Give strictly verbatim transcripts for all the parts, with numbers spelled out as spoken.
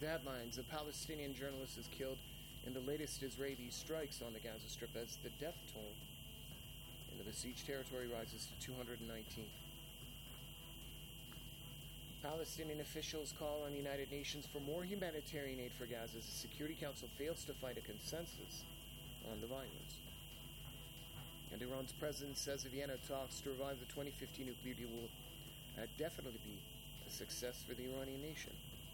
headlines. A Palestinian journalist is killed in the latest Israeli strikes on the Gaza Strip as the death toll in the besieged territory rises to two hundred nineteen. Palestinian officials call on the United Nations for more humanitarian aid for Gaza as the Security Council fails to find a consensus on the violence. And Iran's president says the Vienna talks to revive the twenty fifteen nuclear deal will uh, definitely be a success for the Iranian nation.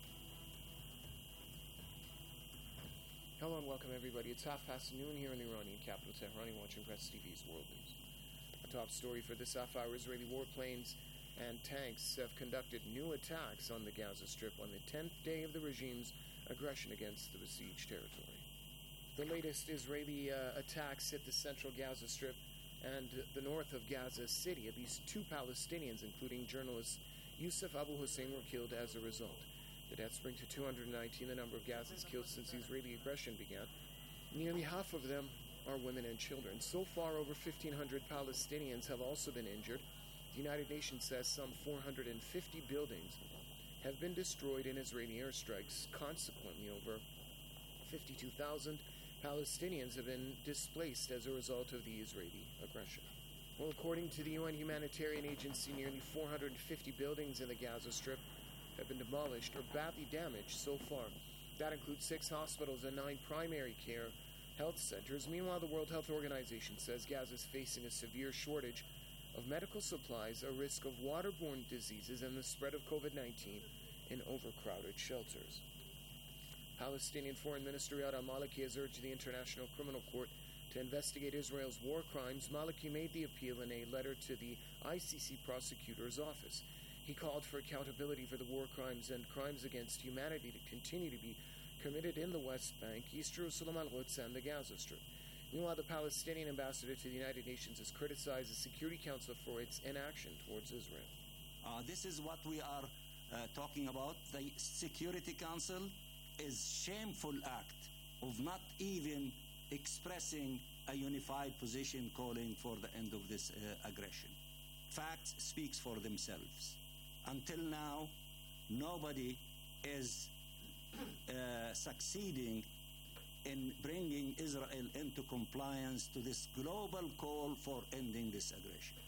Hello and welcome everybody. It's half past noon here in the Iranian capital, Tehran. You're watching Press T V's World News. A top story for this half hour: Israeli warplanes and tanks have conducted new attacks on the Gaza Strip on the tenth day of the regime's aggression against the besieged territory. The latest Israeli uh, attacks hit the central Gaza Strip and the north of Gaza City. At least two Palestinians, including journalist Youssef Abu Hussein, were killed as a result. The deaths bring to two hundred nineteen the number of Gazans killed since the Israeli aggression began. Nearly half of them are women and children. So far, over fifteen hundred Palestinians have also been injured. The United Nations says some four hundred fifty buildings have been destroyed in Israeli airstrikes. Consequently, over fifty-two thousand Palestinians have been displaced as a result of the Israeli aggression. Well, according to the U N humanitarian agency, nearly four hundred fifty buildings in the Gaza Strip have been demolished or badly damaged so far. That includes six hospitals and nine primary care health centers. Meanwhile, the World Health Organization says Gaza is facing a severe shortage of medical supplies, a risk of waterborne diseases, and the spread of covid nineteen in overcrowded shelters. Palestinian Foreign Minister Riyad al-Maliki has urged the International Criminal Court to investigate Israel's war crimes. Maliki made the appeal in a letter to the I C C prosecutor's office. He called for accountability for the war crimes and crimes against humanity to continue to be committed in the West Bank, East Jerusalem, Al-Quds, and the Gaza Strip. Meanwhile, the Palestinian ambassador to the United Nations has criticized the Security Council for its inaction towards Israel. Uh, this is what we are uh, talking about. The Security Council is shameful act of not even expressing a unified position calling for the end of this uh, aggression. Facts speaks for themselves. Until now, nobody is uh, succeeding in bringing Israel into compliance to this global call for ending this aggression.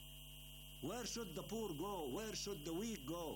Where should the poor go? Where should the weak go?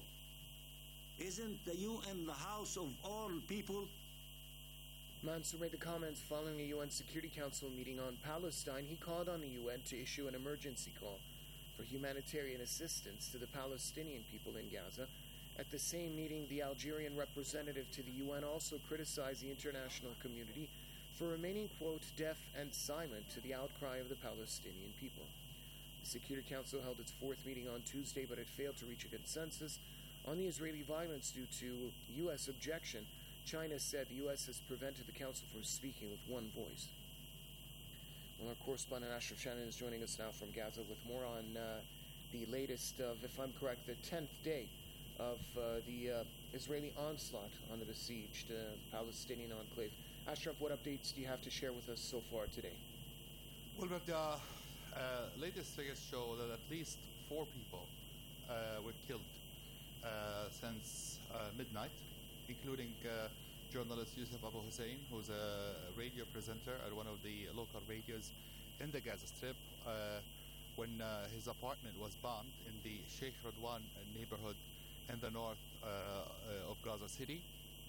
Isn't the U N the house of all people? Mansour made the comments following a U N Security Council meeting on Palestine. He called on the U N to issue an emergency call for humanitarian assistance to the Palestinian people in Gaza. At the same meeting, the Algerian representative to the U N also criticized the international community for remaining, quote, deaf and silent to the outcry of the Palestinian people. The Security Council held its fourth meeting on Tuesday, but it failed to reach a consensus on the Israeli violence due to U S objection. China said the U S has prevented the Council from speaking with one voice. Well, our correspondent Ashraf Shannon is joining us now from Gaza with more on uh, the latest of, if I'm correct, the tenth day of uh, the uh, Israeli onslaught on the besieged uh, Palestinian enclave. Ashraf, what updates do you have to share with us so far today? Well, but the uh, latest figures show that at least four people uh, were killed uh, since uh, midnight, including uh, journalist Youssef Abu Hussein, who's a radio presenter at one of the local radios in the Gaza Strip, uh, when uh, his apartment was bombed in the Sheikh Radwan neighborhood in the north uh, uh, of Gaza City.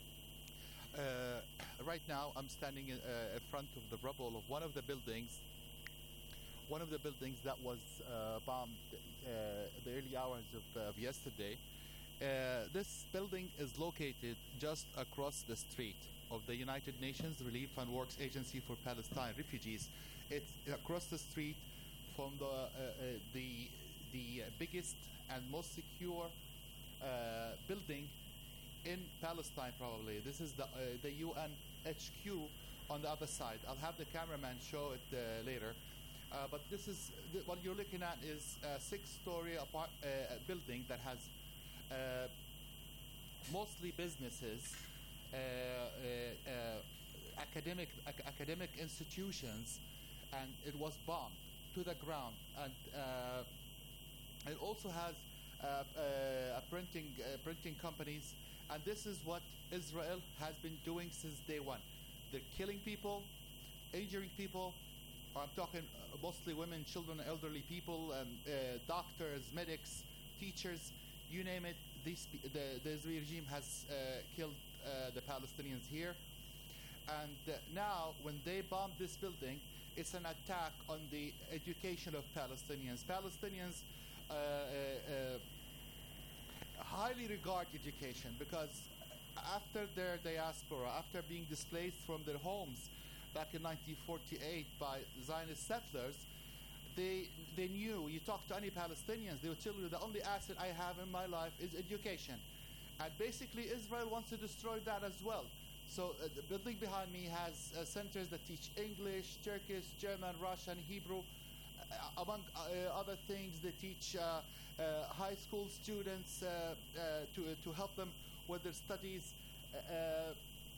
Uh, right now, I'm standing in, uh, in front of the rubble of one of the buildings, one of the buildings that was uh, bombed uh, the early hours of, uh, of yesterday. Uh, this building is located just across the street of the United Nations Relief and Works Agency for Palestine Refugees. It's across the street from the uh, uh, the the biggest and most secure uh, building in Palestine, probably. This is the uh, the U N H Q on the other side. I'll have the cameraman show it uh, later. Uh, but this is th- what you're looking at is a six-story apart uh, building that has Uh, mostly businesses, uh, uh, uh, academic ac- academic institutions, and it was bombed to the ground. And uh, it also has uh, uh, a printing uh, printing companies And this is what Israel has been doing since day one. They're killing people, injuring people. I'm talking mostly women, children, elderly people, um, uh, doctors, medics, teachers, you name it. These, the, the Israeli regime has uh, killed uh, the Palestinians here. And uh, now, when they bomb this building, it's an attack on the education of Palestinians. Palestinians uh, uh, uh, highly regard education because after their diaspora, after being displaced from their homes back in nineteen forty-eight by Zionist settlers, they they knew, you talk to any Palestinians, they would tell you the only asset I have in my life is education. And basically Israel wants to destroy that as well. So uh, the building behind me has uh, centers that teach English, Turkish, German, Russian, Hebrew. Uh, among uh, other things, they teach uh, uh, high school students uh, uh, to, uh, to help them with their studies. Uh,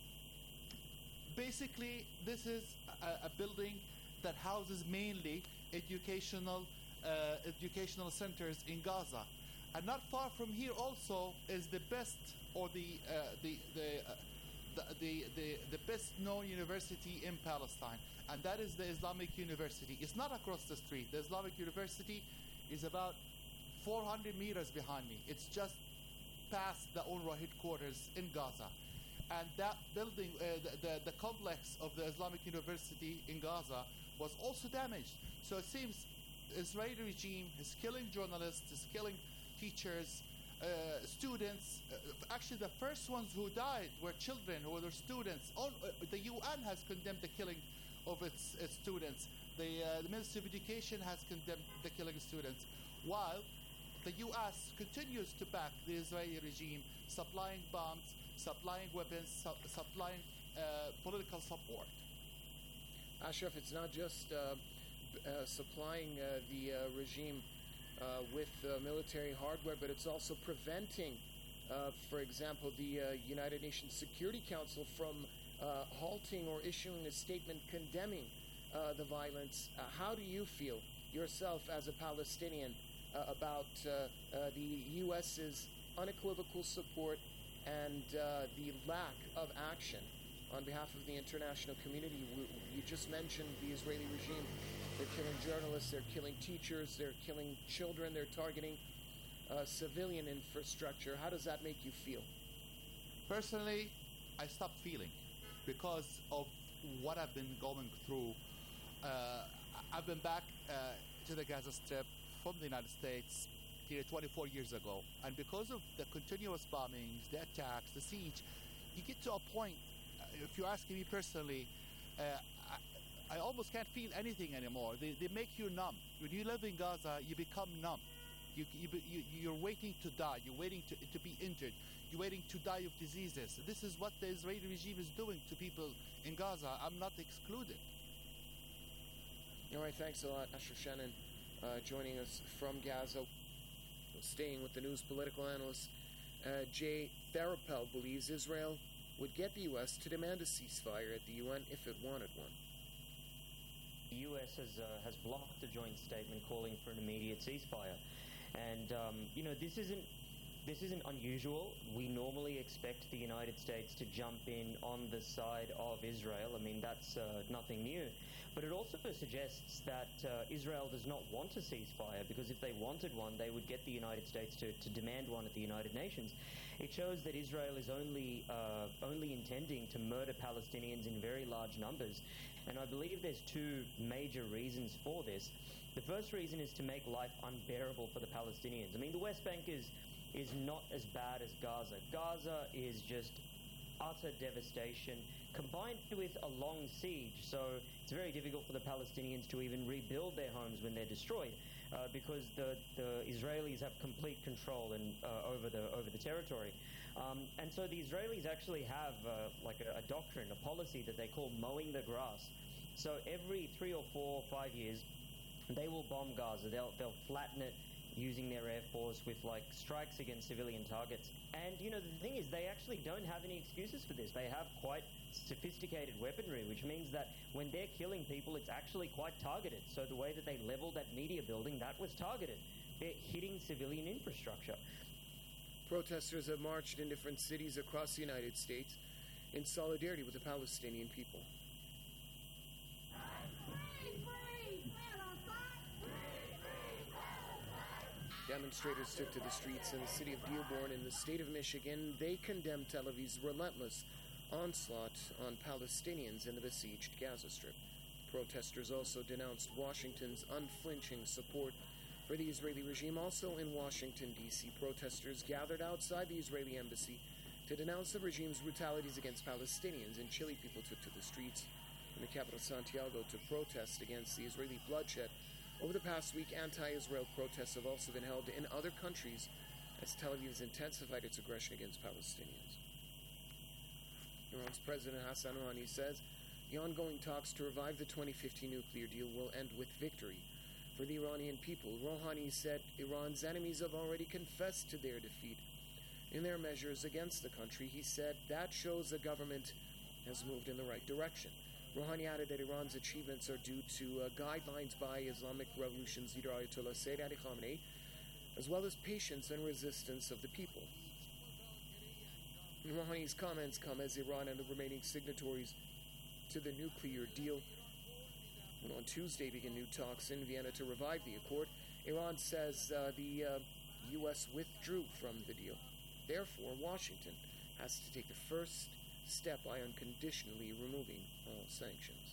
basically, this is a, a building that houses mainly educational uh, educational centers in Gaza. And not far from here also is the best, or the uh, the the, uh, the the the the best known university in Palestine, and that is the Islamic University. It's not across the street. The Islamic University is about four hundred meters behind me. It's just past the UNRWA headquarters in Gaza. And that building, uh, the, the, the complex of the Islamic University in Gaza was also damaged. So it seems the Israeli regime is killing journalists, is killing teachers, uh, students. Uh, actually, the first ones who died were children, who were students. All, uh, the U N has condemned the killing of its, its students. The, uh, the Ministry of Education has condemned the killing of students. While the U S continues to back the Israeli regime, supplying bombs, supplying weapons, su supplying uh, political support. Ashraf, it's not just uh, uh, supplying uh, the uh, regime uh, with uh, military hardware, but it's also preventing, uh, for example, the uh, United Nations Security Council from uh, halting or issuing a statement condemning uh, the violence. Uh, how do you feel yourself as a Palestinian uh, about uh, uh, the U S's unequivocal support and uh, the lack of action on behalf of the international community? You just mentioned the Israeli regime. They're killing journalists, they're killing teachers, they're killing children, they're targeting uh, civilian infrastructure. How does that make you feel? Personally, I stopped feeling because of what I've been going through. Uh, I've been back uh, to the Gaza Strip from the United States here twenty-four years ago, and because of the continuous bombings, the attacks, the siege, you get to a point, uh, if you're asking me personally, uh, I, I almost can't feel anything anymore. They, they make you numb. When you live in Gaza, you become numb. You, you, you, you're waiting to die. You're waiting to, to be injured. You're waiting to die of diseases. This is what the Israeli regime is doing to people in Gaza. I'm not excluded. All right, thanks a lot, Ashraf Shannon, uh, joining us from Gaza. Staying with the news, political analyst uh, Jay Tharapel believes Israel would get the U S to demand a ceasefire at the U N if it wanted one. The U S has, uh, has blocked a joint statement calling for an immediate ceasefire. And, um, you know, this isn't, this isn't unusual. We normally expect the United States to jump in on the side of Israel. I mean, that's uh, nothing new. But it also suggests that uh, Israel does not want a ceasefire, because if they wanted one, they would get the United States to, to demand one at the United Nations. It shows that Israel is only, uh, only intending to murder Palestinians in very large numbers. And I believe there's two major reasons for this. The first reason is to make life unbearable for the Palestinians. I mean, the West Bank is, is not as bad as Gaza. Gaza is just utter devastation combined with a long siege. So it's very difficult for the Palestinians to even rebuild their homes when they're destroyed, uh, because the, the Israelis have complete control and, uh, over the over the territory. Um, and so the Israelis actually have uh, like a, a doctrine, a policy that they call mowing the grass. So every three or four, five years, they will bomb Gaza. They'll they'll flatten it using their air force with like strikes against civilian targets. And you know, the thing is, they actually don't have any excuses for this. They have quite sophisticated weaponry, which means that when they're killing people, it's actually quite targeted. So the way that they leveled that media building, that was targeted. They're hitting civilian infrastructure. Protesters have marched in different cities across the United States in solidarity with the Palestinian people. Demonstrators took to the streets in the city of Dearborn in the state of Michigan. They condemned Tel Aviv's relentless onslaught on Palestinians in the besieged Gaza Strip. Protesters also denounced Washington's unflinching support for the Israeli regime. Also in Washington, D C, protesters gathered outside the Israeli embassy to denounce the regime's brutalities against Palestinians, and Chile people took to the streets in the capital Santiago to protest against the Israeli bloodshed. Over the past week, anti-Israel protests have also been held in other countries as Tel Aviv has intensified its aggression against Palestinians. Iran's President Hassan Rouhani says the ongoing talks to revive the twenty fifteen nuclear deal will end with victory for the Iranian people. Rouhani said Iran's enemies have already confessed to their defeat in their measures against the country. He said that shows the government has moved in the right direction. Rouhani added that Iran's achievements are due to uh, guidelines by Islamic Revolution's leader Ayatollah Sayyid Ali Khamenei, as well as patience and resistance of the people. Rouhani's comments come as Iran and the remaining signatories to the nuclear deal will on Tuesday begin new talks in Vienna to revive the accord. Iran says uh, the uh, U S withdrew from the deal. Therefore, Washington has to take the first step by unconditionally removing all sanctions.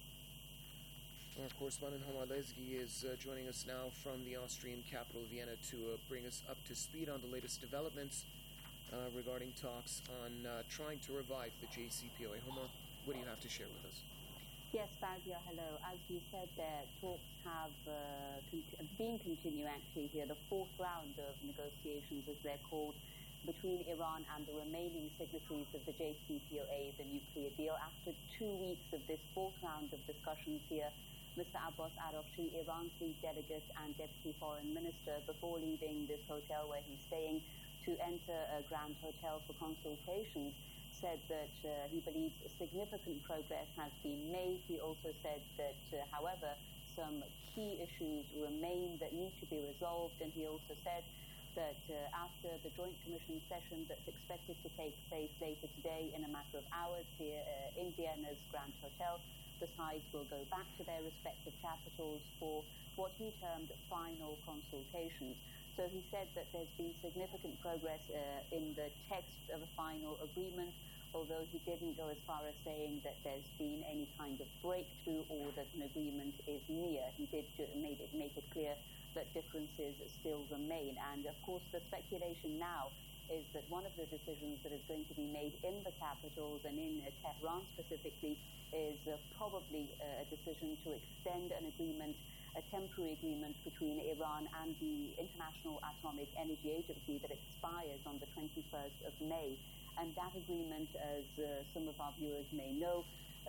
Our correspondent Homar Lezgi is uh, joining us now from the Austrian capital, Vienna, to uh, bring us up to speed on the latest developments uh, regarding talks on uh, trying to revive the J C P O A. Homar, what do you have to share with us? Yes, Fausia, hello. As you said, the talks have uh, con- been continuing actually here, the fourth round of negotiations, as they're called, between Iran and the remaining signatories of the J C P O A, the nuclear deal. After two weeks of this fourth round of discussions here, Mister Abbas Araghchi, Iran's lead delegate and deputy foreign minister, before leaving this hotel where he's staying to enter a Grand Hotel for consultations, said that uh, he believes significant progress has been made. He also said that, uh, however, some key issues remain that need to be resolved, and he also said that uh, after the Joint Commission session that's expected to take place later today in a matter of hours here uh, in Vienna's Grand Hotel, the sides will go back to their respective capitals for what he termed final consultations. So he said that there's been significant progress uh, in the text of a final agreement, although he didn't go as far as saying that there's been any kind of breakthrough or that an agreement is near. He did made it, make it clear that differences still remain. And of course, the speculation now is that one of the decisions that is going to be made in the capitals and in uh, Tehran specifically is uh, probably uh, a decision to extend an agreement, a temporary agreement between Iran and the International Atomic Energy Agency that expires on the twenty-first of May. And that agreement, as uh, some of our viewers may know,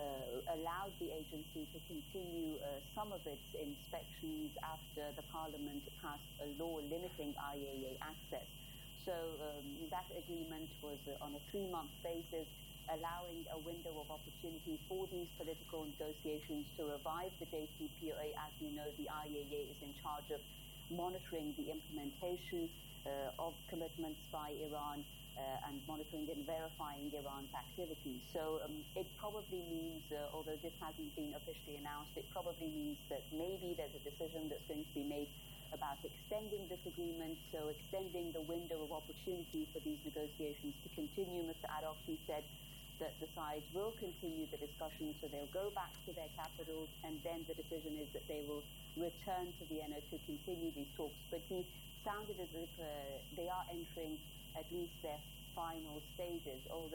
uh, allowed the agency to continue uh, some of its inspections after the parliament passed a law limiting I A E A access. So um, that agreement was uh, on a three-month basis, allowing a window of opportunity for these political negotiations to revive the J C P O A. As you know, the I A E A is in charge of monitoring the implementation uh, of commitments by Iran uh, and monitoring and verifying Iran's activities. So um, it probably means, uh, although this hasn't been officially announced, it probably means that maybe there's a decision that's going to be made about extending this agreement, so extending the window of opportunity for these negotiations to continue. Mister Araghchi said that the sides will continue the discussion, so they'll go back to their capitals, and then the decision is that they will return to Vienna to continue these talks. But he sounded as if uh, they are entering at least their final stages, or the,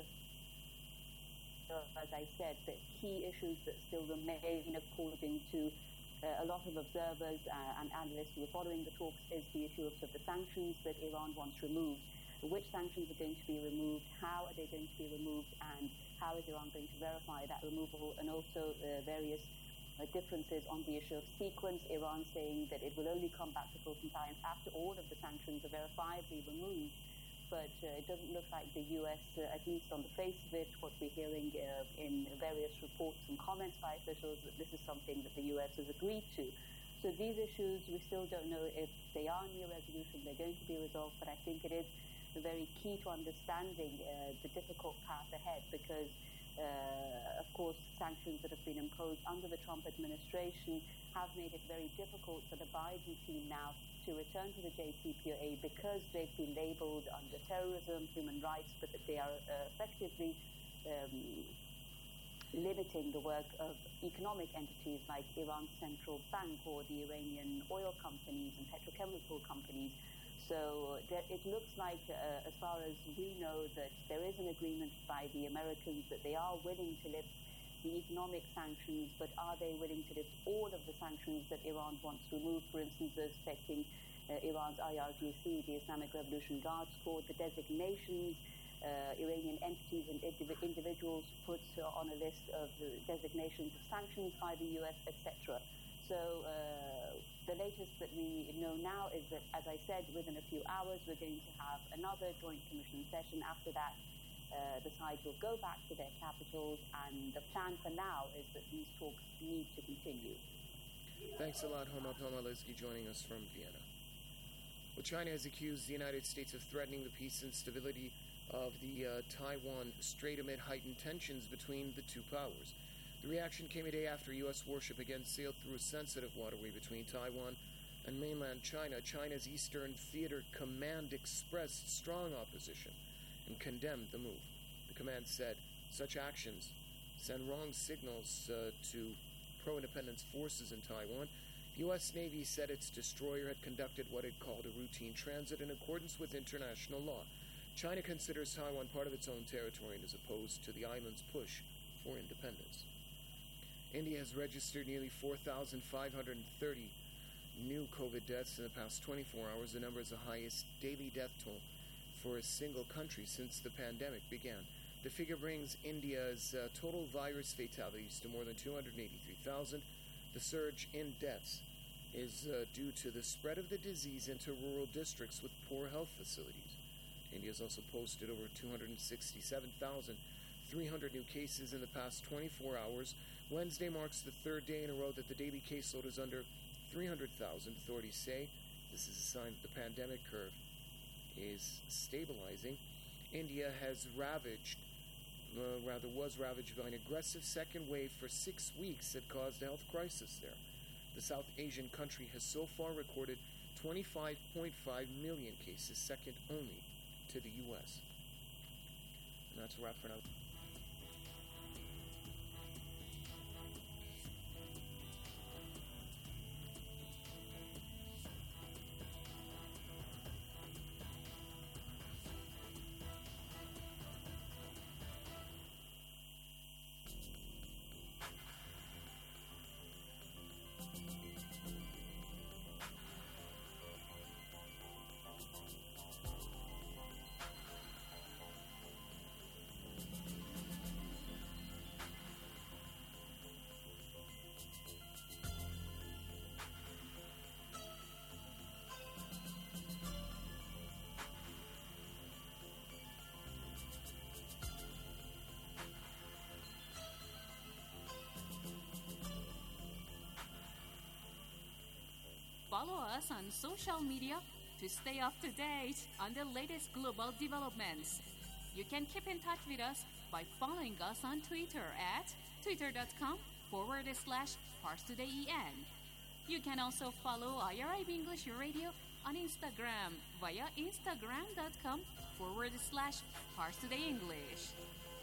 uh, as I said, the key issues that still remain, according to Uh, a lot of observers uh, and analysts who are following the talks, is the issue of, of the sanctions that Iran wants removed. Which sanctions are going to be removed, how are they going to be removed, and how is Iran going to verify that removal, and also uh, various uh, differences on the issue of sequence. Iran saying that it will only come back to full compliance after all of the sanctions are verifiably removed. But uh, it doesn't look like the U S, uh, at least on the face of it, what we're hearing uh, in various reports and comments by officials, that this is something that the U S has agreed to. So these issues, we still don't know if they are near resolution, they're going to be resolved, but I think it is very key to understanding uh, the difficult path ahead, because, uh, of course, sanctions that have been imposed under the Trump administration have made it very difficult for the Biden team now to return to the J C P O A, because they've been labeled under terrorism, human rights, but that they are uh, effectively um, limiting the work of economic entities like Iran's central bank or the Iranian oil companies and petrochemical companies. So there, it looks like, uh, as far as we know, that there is an agreement by the Americans that they are willing to lift the economic sanctions, but are they willing to lift all of the sanctions that Iran wants removed, for instance, respecting uh, Iran's I R G C, the Islamic Revolution Guards Corps, the designations, uh, Iranian entities and indiv- individuals put uh, on a list of uh, designations of sanctions by the U S, et cetera. So uh, the latest that we know now is that, as I said, within a few hours we're going to have another Joint Commission session. After that, uh, the sides will go back to their capitals, and the plan for now is that these talks need to continue. Thanks a lot, Homa Pomaleski, joining us from Vienna. Well, China has accused the United States of threatening the peace and stability of the uh, Taiwan Strait amid heightened tensions between the two powers. The reaction came a day after U S warship again sailed through a sensitive waterway between Taiwan and mainland China. China's Eastern Theater Command expressed strong opposition and condemned the move. The command said such actions send wrong signals uh, to pro-independence forces in Taiwan. The U S Navy said its destroyer had conducted what it called a routine transit in accordance with international law. China considers Taiwan part of its own territory and is opposed to the island's push for independence. India has registered nearly four thousand five hundred thirty new COVID deaths in the past twenty-four hours. The number is the highest daily death toll for a single country since the pandemic began. The figure brings India's uh, total virus fatalities to more than two hundred eighty-three thousand. The surge in deaths is uh, due to the spread of the disease into rural districts with poor health facilities. India has also posted over two hundred sixty-seven thousand three hundred new cases in the past twenty-four hours. Wednesday marks the third day in a row that the daily caseload is under three hundred thousand. Authorities say this is a sign that the pandemic curve is stabilizing. India has ravaged, uh, rather was ravaged by an aggressive second wave for six weeks that caused a health crisis there. The South Asian country has so far recorded twenty-five point five million cases, second only to the U S. And that's a wrap for now. Follow us on social media to stay up to date on the latest global developments. You can keep in touch with us by following us on Twitter at twitter.com forward slash ParsTodayEN. You can also follow I R I B English Radio on Instagram via instagram.com forward slash ParsTodayEnglish.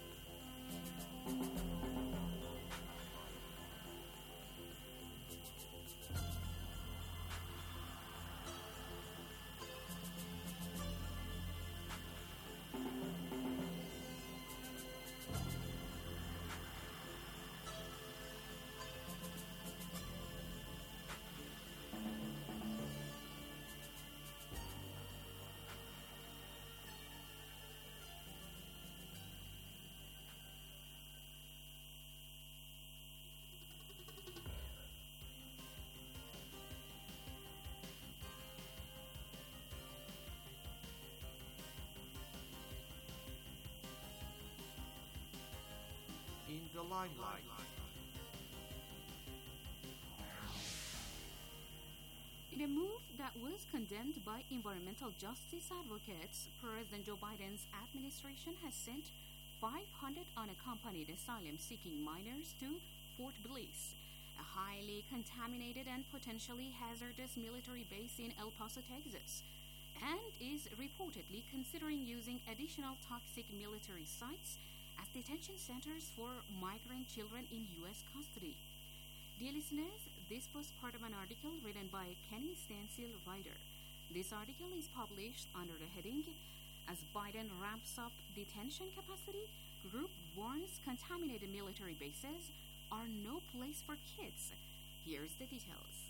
In the limelight. In a move that was condemned by environmental justice advocates, President Joe Biden's administration has sent five hundred unaccompanied asylum-seeking minors to Fort Bliss, a highly contaminated and potentially hazardous military base in El Paso, Texas, and is reportedly considering using additional toxic military sites as detention centers for migrant children in U S custody. Dear listeners, this was part of an article written by Kenny Stansel Ryder. This article is published under the heading, "As Biden Ramps Up Detention Capacity, Group Warns Contaminated Military Bases Are No Place for Kids." Here's the details.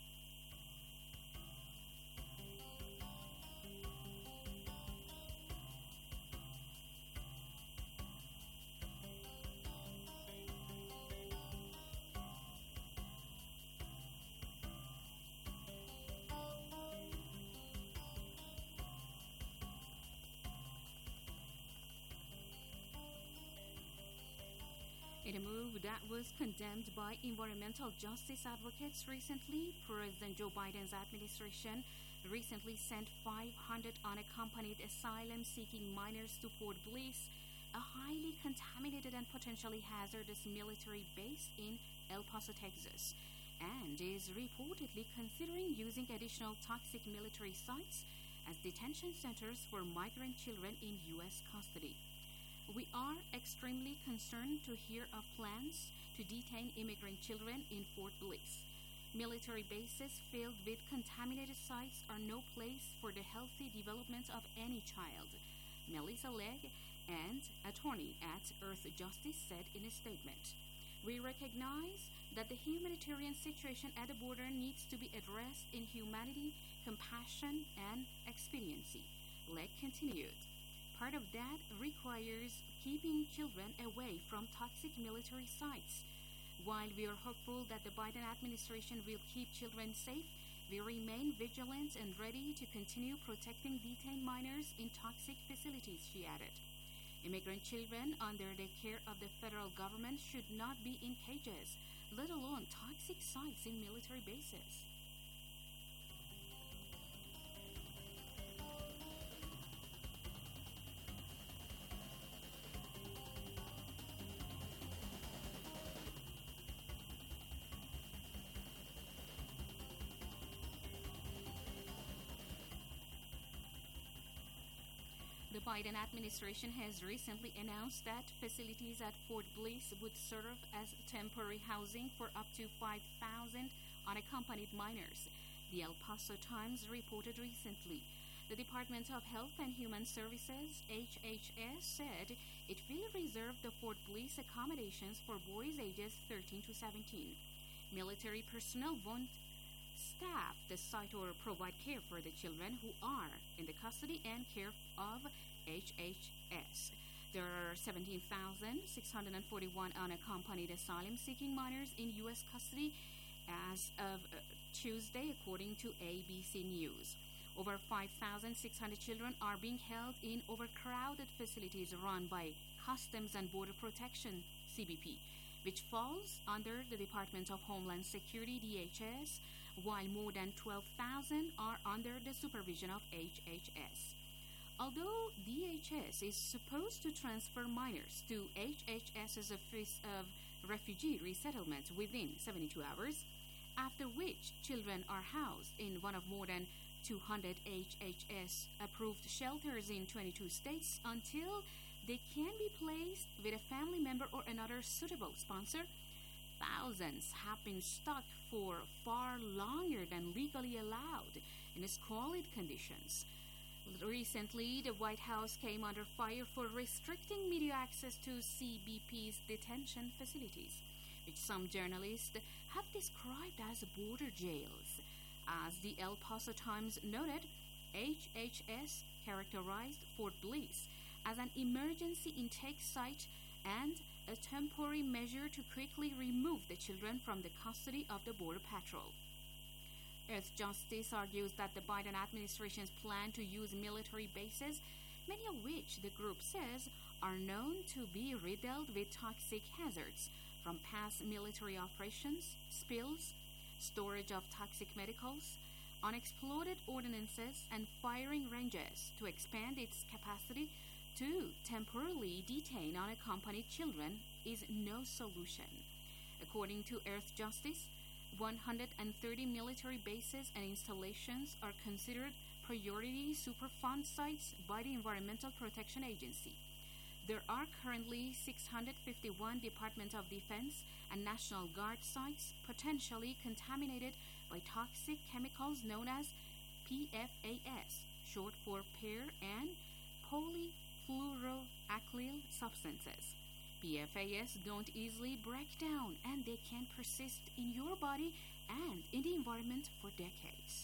In a move that was condemned by environmental justice advocates recently, President Joe Biden's administration recently sent five hundred unaccompanied asylum-seeking minors to Fort Bliss, a highly contaminated and potentially hazardous military base in El Paso, Texas, and is reportedly considering using additional toxic military sites as detention centers for migrant children in U S custody. We are extremely concerned to hear of plans to detain immigrant children in Fort Bliss. Military bases filled with contaminated sites are no place for the healthy development of any child, Melissa Legg, an attorney at Earth Justice, said in a statement. We recognize that the humanitarian situation at the border needs to be addressed in humanity, compassion, and expediency, Legg continued. Part of that requires keeping children away from toxic military sites. While we are hopeful that the Biden administration will keep children safe, we remain vigilant and ready to continue protecting detained minors in toxic facilities, she added. Immigrant children under the care of the federal government should not be in cages, let alone toxic sites in military bases. The Biden administration has recently announced that facilities at Fort Bliss would serve as temporary housing for up to five thousand unaccompanied minors, the El Paso Times reported recently. The Department of Health and Human Services, H H S, said it will reserve the Fort Bliss accommodations for boys ages thirteen to seventeen. Military personnel won't staff the site or provide care for the children who are in the custody and care of H H S. There are seventeen thousand six hundred forty-one unaccompanied asylum-seeking minors in U S custody as of uh, Tuesday, according to A B C News. Over five thousand six hundred children are being held in overcrowded facilities run by Customs and Border Protection, C B P, which falls under the Department of Homeland Security, D H S, while more than twelve thousand are under the supervision of H H S. Although D H S is supposed to transfer minors to H H S's Office of Refugee Resettlement within seventy-two hours, after which children are housed in one of more than two hundred H H S-approved shelters in twenty-two states until they can be placed with a family member or another suitable sponsor, thousands have been stuck for far longer than legally allowed in squalid conditions. Recently, the White House came under fire for restricting media access to C B P's detention facilities, which some journalists have described as border jails. As the El Paso Times noted, H H S characterized Fort Bliss as an emergency intake site and a temporary measure to quickly remove the children from the custody of the Border Patrol. Earth Justice argues that the Biden administration's plan to use military bases, many of which the group says are known to be riddled with toxic hazards from past military operations, spills, storage of toxic medicals, unexploded ordnances and firing ranges to expand its capacity to temporarily detain unaccompanied children is no solution. According to Earthjustice, one hundred thirty military bases and installations are considered priority Superfund sites by the Environmental Protection Agency. There are currently six hundred fifty-one Department of Defense and National Guard sites potentially contaminated by toxic chemicals known as P F A S, short for per and polyfluoroalkyl substances. P F A S don't easily break down, and they can persist in your body and in the environment for decades.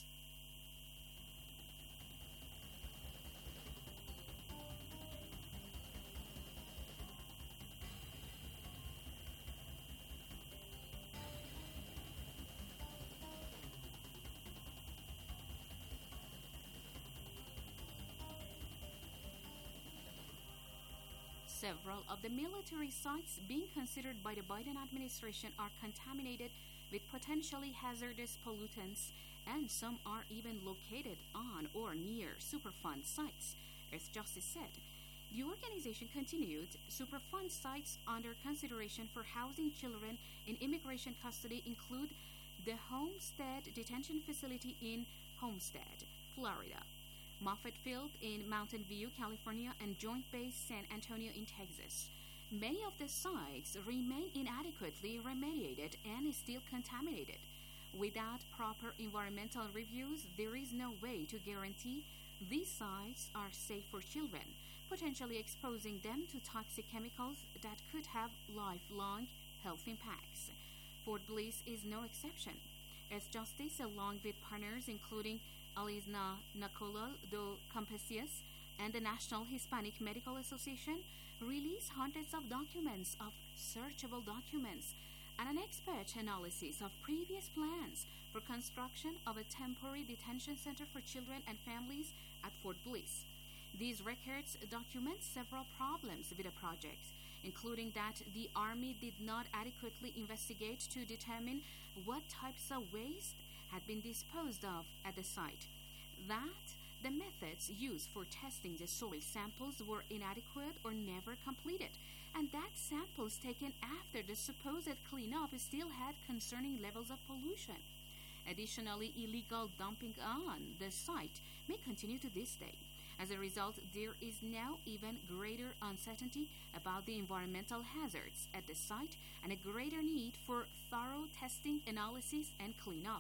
Several of the military sites being considered by the Biden administration are contaminated with potentially hazardous pollutants, and some are even located on or near Superfund sites, Earthjustice said. The organization continued, Superfund sites under consideration for housing children in immigration custody include the Homestead Detention Facility in Homestead, Florida, Moffett Field in Mountain View, California, and Joint Base San Antonio in Texas. Many of the sites remain inadequately remediated and is still contaminated. Without proper environmental reviews, there is no way to guarantee these sites are safe for children, potentially exposing them to toxic chemicals that could have lifelong health impacts. Fort Bliss is no exception. Earthjustice, along with partners including Alisna Nacola do Campesias and the National Hispanic Medical Association, released hundreds of documents of searchable documents and an expert analysis of previous plans for construction of a temporary detention center for children and families at Fort Bliss. These records document several problems with the project, including that the Army did not adequately investigate to determine what types of waste had been disposed of at the site, that the methods used for testing the soil samples were inadequate or never completed, and that samples taken after the supposed cleanup still had concerning levels of pollution. Additionally, illegal dumping on the site may continue to this day. As a result, there is now even greater uncertainty about the environmental hazards at the site and a greater need for thorough testing, analysis, and cleanup.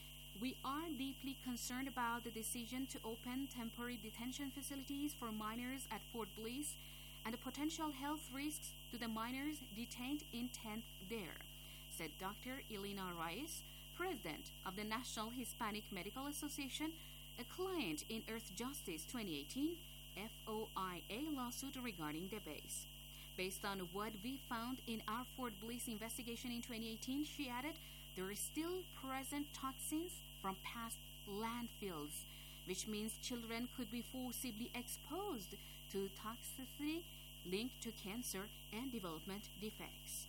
We are deeply concerned about the decision to open temporary detention facilities for minors at Fort Bliss and the potential health risks to the minors detained intent there, said Doctor Elena Reyes, president of the National Hispanic Medical Association, a client in Earthjustice twenty eighteen F O I A lawsuit regarding the base. Based on what we found in our Fort Bliss investigation in twenty eighteen, she added, there are still present toxins from past landfills, which means children could be forcibly exposed to toxicity linked to cancer and development defects.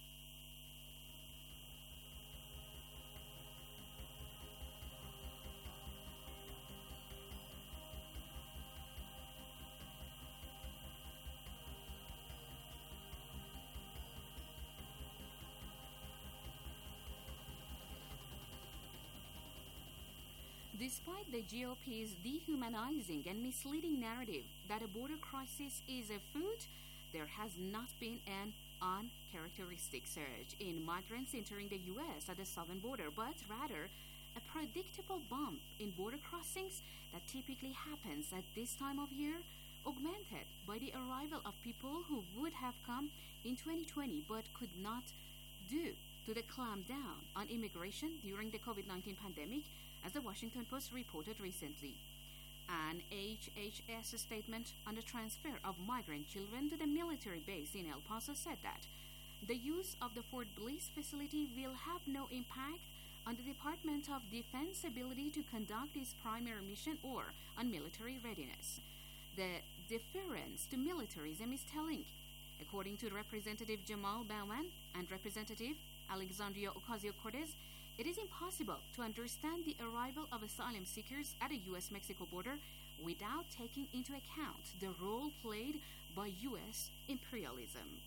Despite the G O P's dehumanizing and misleading narrative that a border crisis is afoot, there has not been an uncharacteristic surge in migrants entering the U S at the southern border, but rather a predictable bump in border crossings that typically happens at this time of year, augmented by the arrival of people who would have come in twenty twenty but could not due to the clampdown on immigration during the COVID nineteen pandemic, as the Washington Post reported recently. An H H S statement on the transfer of migrant children to the military base in El Paso said that the use of the Fort Bliss facility will have no impact on the Department of Defense ability to conduct its primary mission or on military readiness. The deference to militarism is telling. According to Representative Jamal Bowman and Representative Alexandria Ocasio-Cortez, it is impossible to understand the arrival of asylum seekers at the U S Mexico border without taking into account the role played by U S imperialism.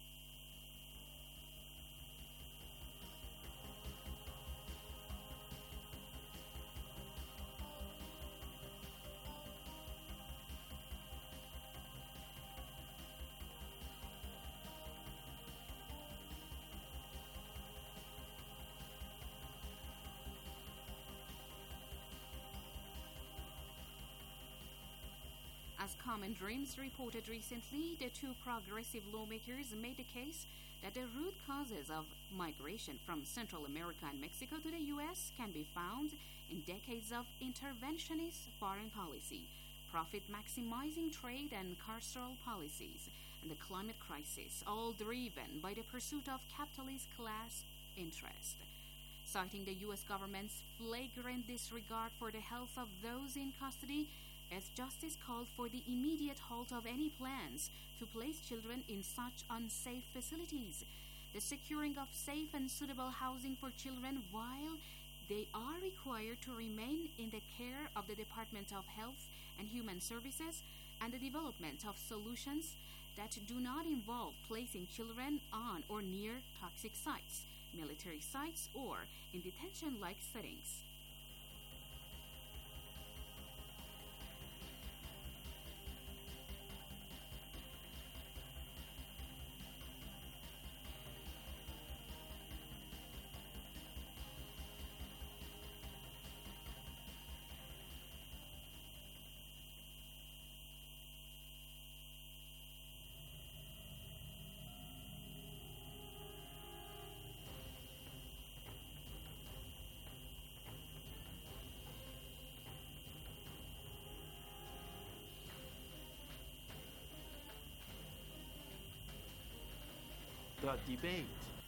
As Common Dreams reported recently, the two progressive lawmakers made the case that the root causes of migration from Central America and Mexico to the U S can be found in decades of interventionist foreign policy, profit-maximizing trade and carceral policies, and the climate crisis, all driven by the pursuit of capitalist class interest. Citing the U S government's flagrant disregard for the health of those in custody, as Justice called for the immediate halt of any plans to place children in such unsafe facilities, the securing of safe and suitable housing for children while they are required to remain in the care of the Department of Health and Human Services, and the development of solutions that do not involve placing children on or near toxic sites, military sites, or in detention-like settings. The debate.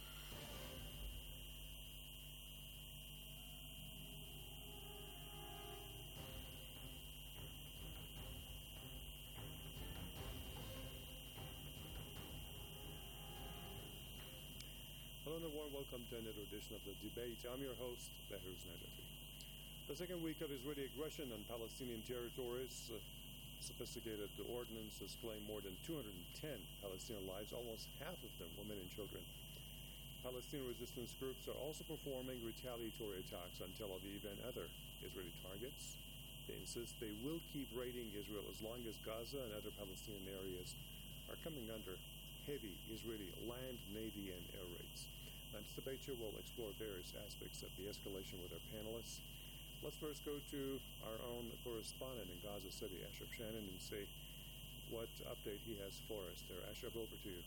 Hello and a warm welcome to another edition of The Debate. I'm your host, Behruz Najati. The second week of Israeli aggression on Palestinian territories, uh, sophisticated ordinances claim more than two hundred ten Palestinian lives, almost half of them women and children. Palestinian resistance groups are also performing retaliatory attacks on Tel Aviv and other Israeli targets. They insist they will keep raiding Israel as long as Gaza and other Palestinian areas are coming under heavy Israeli land, navy, and air raids. On this debate show, we'll explore various aspects of the escalation with our panelists. Let's first go to our own correspondent in Gaza City, Ashraf Shannon, and see what update he has for us there. Ashraf, over to you.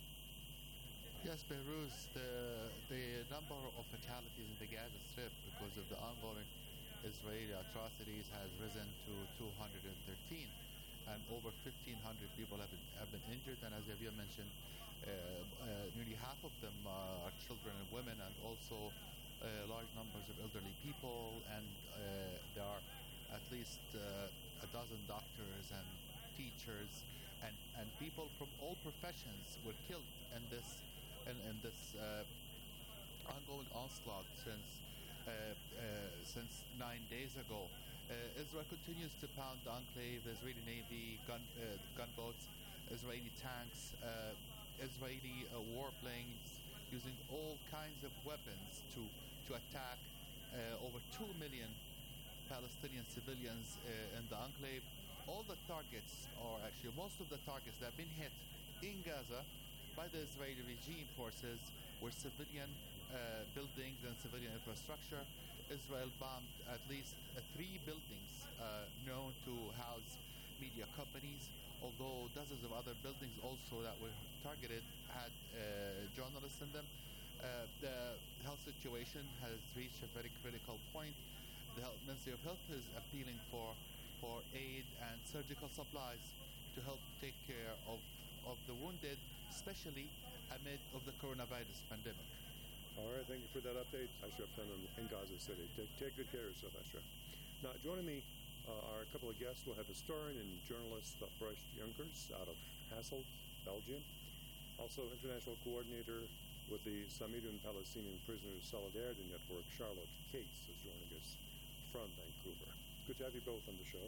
Yes, Behruz, the, the number of fatalities in the Gaza Strip because of the ongoing Israeli atrocities has risen to two hundred thirteen, and over fifteen hundred people have been, have been injured, and as Javier mentioned, uh, uh, nearly half of them uh, are children and women, and also Uh, large numbers of elderly people, and uh, there are at least uh, a dozen doctors and teachers and, and people from all professions were killed in this in, in this uh, ongoing onslaught since uh, uh, since nine days ago. Uh, Israel continues to pound the enclave, the Israeli Navy, gun, uh, gunboats, Israeli tanks, uh, Israeli uh, warplanes, using all kinds of weapons to to attack uh, over two million Palestinian civilians uh, in the enclave. All the targets, or actually most of the targets that have been hit in Gaza by the Israeli regime forces were civilian uh, buildings and civilian infrastructure. Israel bombed at least uh, three buildings uh, known to house media companies, although dozens of other buildings also that were targeted had uh, journalists in them. Uh, the health situation has reached a very critical point. The health, Ministry of Health is appealing for for aid and surgical supplies to help take care of, of the wounded, especially amid of the coronavirus pandemic. All right, thank you for that update, Ashraf Shannon in Gaza City. Take, take good care of yourself, Ashraf. Now, joining me uh, are a couple of guests. We'll have historian and journalist Brecht Junkers out of Hasselt, Belgium. Also, international coordinator with the Samaritan Palestinian Prisoners Solidarity Network. Charlotte Cates is joining us from Vancouver. Good to have you both on the show.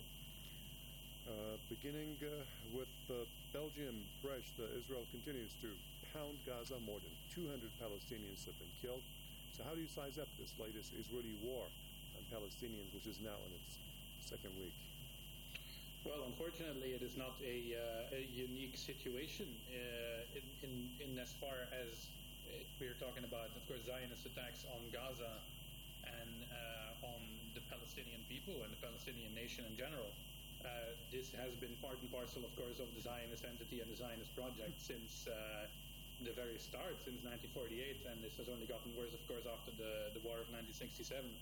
Uh, beginning uh, with uh, Belgium, Brecht, uh, Israel continues to pound Gaza. More than two hundred Palestinians have been killed. So how do you size up this latest Israeli war on Palestinians, which is now in its second week? Well, unfortunately, it is not a, uh, a unique situation uh, in, in, in as far as we're talking about, of course, Zionist attacks on Gaza and uh, on the Palestinian people and the Palestinian nation in general. Uh, this has been part and parcel, of course, of the Zionist entity and the Zionist project since uh, the very start, since nineteen forty-eight, and this has only gotten worse, of course, after the, the War of nineteen sixty-seven.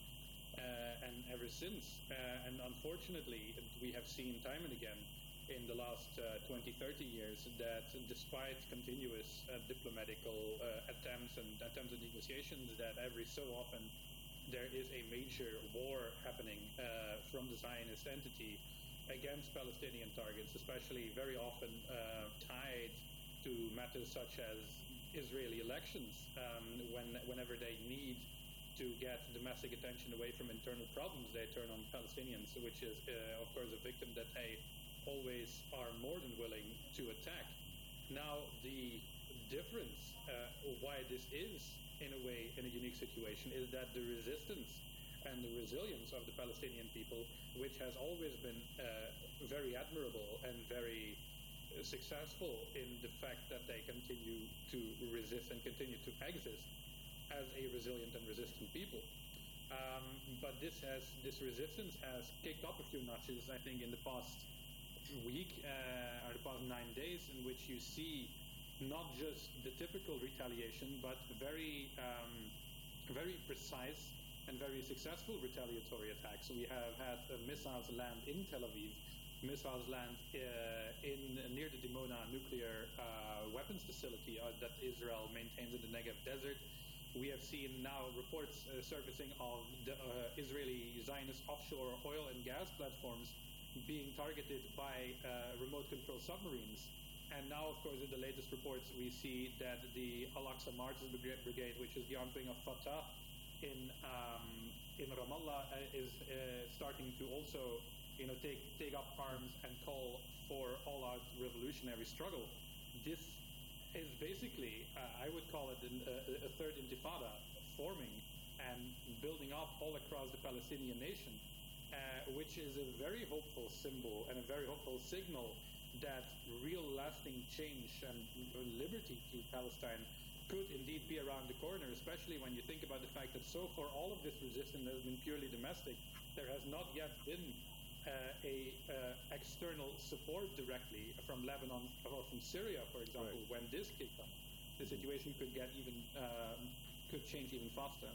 Uh, and ever since. Uh, and unfortunately, we have seen time and again in the last uh, twenty, thirty years that despite continuous uh, diplomatical uh, attempts and attempts at negotiations, that every so often there is a major war happening uh, from the Zionist entity against Palestinian targets, especially very often uh, tied to matters such as Israeli elections, um, when, whenever they need to get domestic attention away from internal problems, they turn on Palestinians, which is, uh, of course, a victim that they always are more than willing to attack. Now, the difference, uh, why this is, in a way, in a unique situation, is that the resistance and the resilience of the Palestinian people, which has always been uh, very admirable and very uh, successful in the fact that they continue to resist and continue to exist as a resilient and resistant people. Um, but this has this resistance has kicked up a few notches, I think, in the past week uh, or the past nine days, in which you see not just the typical retaliation, but very, um, very precise and very successful retaliatory attacks. We have had uh, missiles land in Tel Aviv, missiles land uh, in near the Dimona nuclear uh, weapons facility uh, that Israel maintains in the Negev desert. We have seen now reports uh, surfacing of the uh, Israeli Zionist offshore oil and gas platforms being targeted by uh, remote control submarines. And now, of course, in the latest reports, we see that the Al-Aqsa Martyrs Brigade, which is the armed wing of Fatah in um, in Ramallah, uh, is uh, starting to also, you know, take take up arms and call for all-out revolutionary struggle. This is basically, uh, I would call it an, uh, a third intifada forming and building up all across the Palestinian nation, uh, which is a very hopeful symbol and a very hopeful signal that real lasting change and liberty to Palestine could indeed be around the corner, especially when you think about the fact that so far all of this resistance has been purely domestic. There has not yet been Uh, a uh, external support directly from Lebanon or from Syria, for example. Right. When this kicked off, the situation could get even um, could change even faster.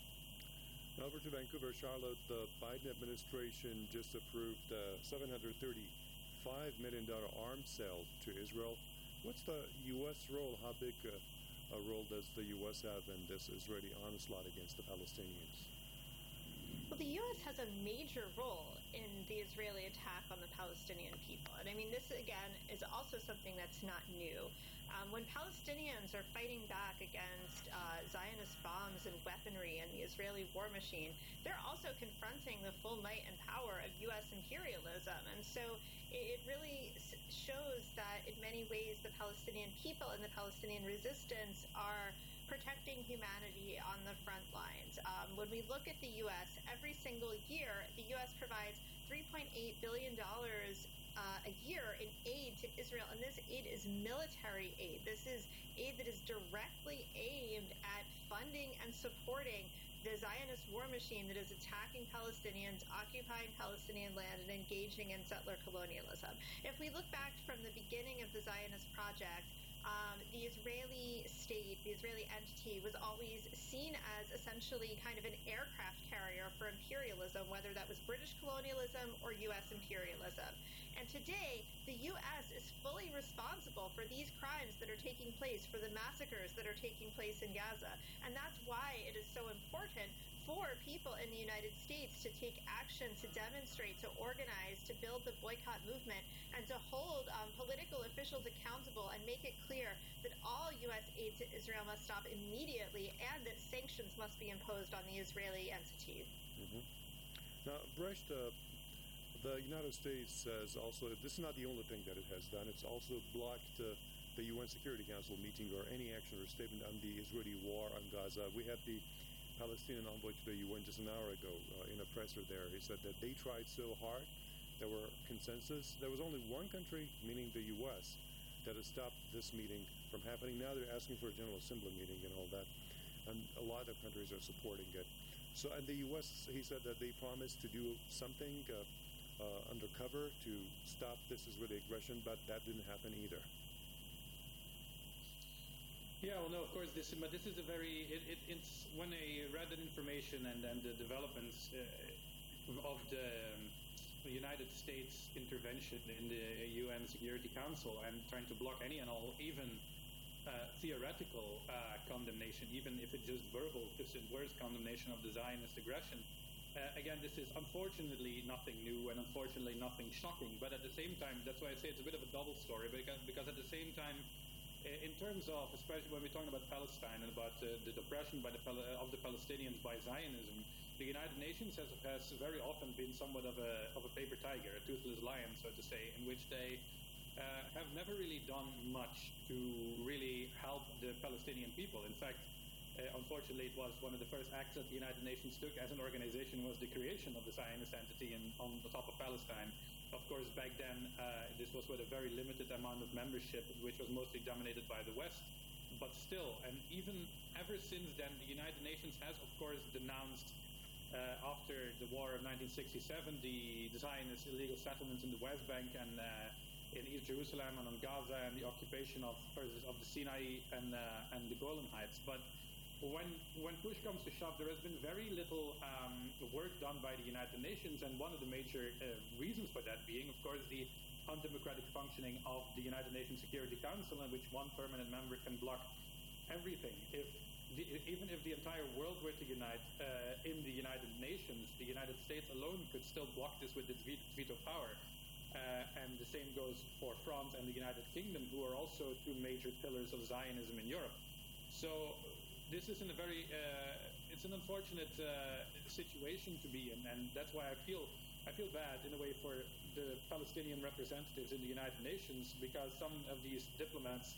Over to Vancouver, Charlotte. The Biden administration just approved a seven hundred thirty-five million dollars arms sale to Israel. What's the U S role? How big a, a role does the U S have in this Israeli onslaught against the Palestinians? Well, the U S has a major role in the Israeli attack on the Palestinian people. And I mean, this, again, is also something that's not new. Um, when Palestinians are fighting back against uh, Zionist bombs and weaponry and the Israeli war machine, they're also confronting the full might and power of U S imperialism. And so it really shows that in many ways the Palestinian people and the Palestinian resistance are protecting humanity on the front lines. Um, when we look at the U S, every single year, the U S provides three point eight billion dollars uh, a year in aid to Israel, and this aid is military aid. This is aid that is directly aimed at funding and supporting the Zionist war machine that is attacking Palestinians, occupying Palestinian land, and engaging in settler colonialism. If we look back from the beginning of the Zionist project, Um, the Israeli state, the Israeli entity, was always seen as essentially kind of an aircraft carrier for imperialism, whether that was British colonialism or U S imperialism. And today, the U S is fully responsible for these crimes that are taking place, for the massacres that are taking place in Gaza. And that's why it is so important for people in the United States to take action, to demonstrate, to organize, to build the boycott movement, and to hold um, political officials accountable and make it clear that all U S aid to Israel must stop immediately and that sanctions must be imposed on the Israeli entities. Mm-hmm. Now, Brecht, uh, the United States says also this is not the only thing that it has done. It's also blocked uh, the U N Security Council meeting or any action or statement on the Israeli war on Gaza. We had the Palestinian envoy to the U N just an hour ago uh, in a presser there. He said that they tried so hard. There were consensus. There was only one country, meaning the U S, that has stopped this meeting from happening. Now they're asking for a General Assembly meeting and all that. And a lot of countries are supporting it. So, and the U S, he said that they promised to do something uh, uh, undercover to stop this Israeli aggression, but that didn't happen either. Yeah, well, no, of course, this, but this is a very, it, it, it's, when I read that information and then the developments uh, of the um, United States intervention in the U N Security Council and trying to block any and all, even uh, theoretical uh, condemnation, even if it's just verbal, just words condemnation of the Zionist aggression, uh, again, this is unfortunately nothing new and unfortunately nothing shocking, but at the same time, that's why I say it's a bit of a double story, because, because at the same time, in terms of, especially when we're talking about Palestine and about uh, the oppression by the of the Palestinians by Zionism, the United Nations has, has very often been somewhat of a of a paper tiger, a toothless lion, so to say, in which they uh, have never really done much to really help the Palestinian people. In fact, uh, unfortunately, it was one of the first acts that the United Nations took as an organization was the creation of the Zionist entity in, on the top of Palestine. Of course, back then, uh, this was with a very limited amount of membership, which was mostly dominated by the West. But still, and even ever since then, the United Nations has, of course, denounced, uh, after the war of nineteen sixty-seven, the, the Zionist illegal settlements in the West Bank and uh, in East Jerusalem and on Gaza and the occupation of, of the Sinai and, uh, and the Golan Heights. But When when push comes to shove, there has been very little um, work done by the United Nations, and one of the major uh, reasons for that being, of course, the undemocratic functioning of the United Nations Security Council, in which one permanent member can block everything. If the, even if the entire world were to unite uh, in the United Nations, the United States alone could still block this with its veto power. Uh, and the same goes for France and the United Kingdom, who are also two major pillars of Zionism in Europe. So this is in a very, uh, it's an unfortunate uh, situation to be in, and that's why I feel, I feel bad in a way for the Palestinian representatives in the United Nations, because some of these diplomats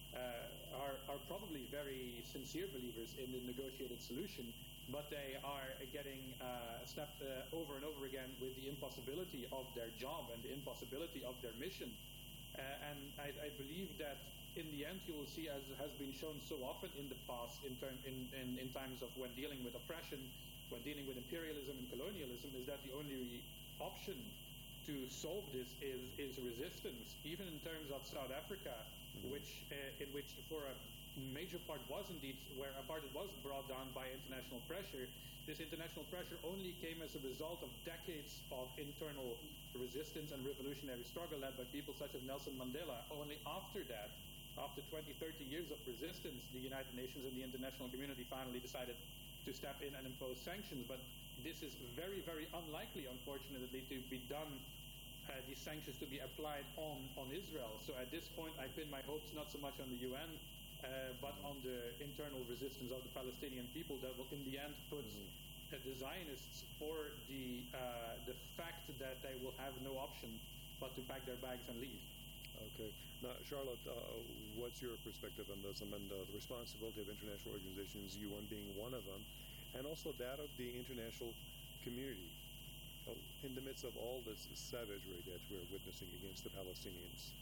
uh, are, are probably very sincere believers in the negotiated solution, but they are getting uh, snapped uh, over and over again with the impossibility of their job and the impossibility of their mission. Uh, and I, I believe that in the end, you will see, as has been shown so often in the past, in, term, in, in, in times of when dealing with oppression, when dealing with imperialism and colonialism, is that the only option to solve this is, is resistance. Even in terms of South Africa, mm-hmm. which uh, in which for a major part was indeed, where a part it was brought down by international pressure, this international pressure only came as a result of decades of internal resistance and revolutionary struggle led by people such as Nelson Mandela. Only after that, after twenty, thirty years of resistance, the United Nations and the international community finally decided to step in and impose sanctions. But this is very, very unlikely, unfortunately, to be done, uh, these sanctions to be applied on, on Israel. So at this point, I pin my hopes not so much on the U N, uh, but on the internal resistance of the Palestinian people that will, in the end, put mm-hmm. uh, the Zionists for the, uh, the fact that they will have no option but to pack their bags and leave. Okay. Now, Charlotte, uh, what's your perspective on this? I mean, uh, the responsibility of international organizations, U N being one of them, and also that of the international community uh, in the midst of all this savagery that we're witnessing against the Palestinians.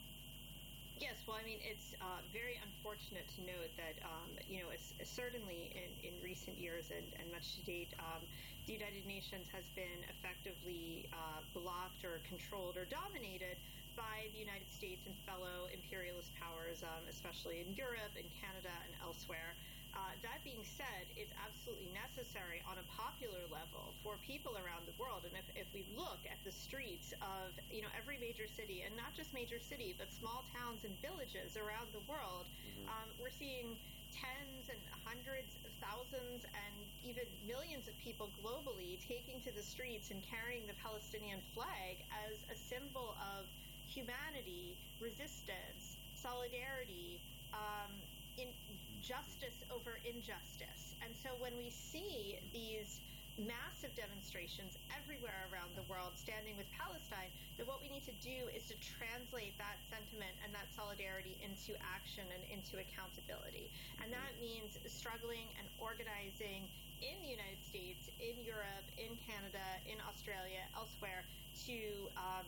Yes, well, I mean, it's uh, very unfortunate to note that, um, you know, it's, it's certainly in, in recent years and, and much to date, um, the United Nations has been effectively uh, blocked or controlled or dominated by the United States and fellow imperialist powers, um, especially in Europe and Canada and elsewhere. Uh, that being said, it's absolutely necessary on a popular level for people around the world. And if, if we look at the streets of, you know, every major city, and not just major city, but small towns and villages around the world, mm-hmm. um, we're seeing tens and hundreds of thousands and even millions of people globally taking to the streets and carrying the Palestinian flag as a symbol of humanity, resistance, solidarity, um, in justice over injustice. And so when we see these massive demonstrations everywhere around the world standing with Palestine, that what we need to do is to translate that sentiment and that solidarity into action and into accountability. And that means struggling and organizing in the United States, in Europe, in Canada, in Australia, elsewhere, to um,